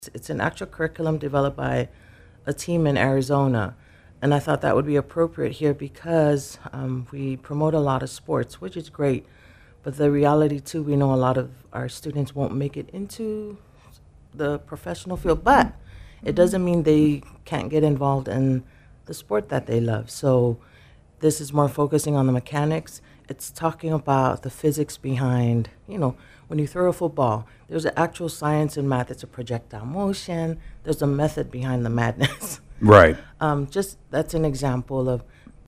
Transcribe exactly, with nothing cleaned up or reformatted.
It's an actual curriculum developed by a team in Arizona. And I thought that would be appropriate here because um, we promote a lot of sports, which is great. But the reality, too, we know a lot of our students won't make it into the professional field, but it doesn't mean they can't get involved in the sport that they love. So this is more focusing on the mechanics. It's talking about the physics behind, you know, when you throw a football, there's an actual science and math. It's a projectile motion. There's a method behind the madness. Right. Um, just that's an example of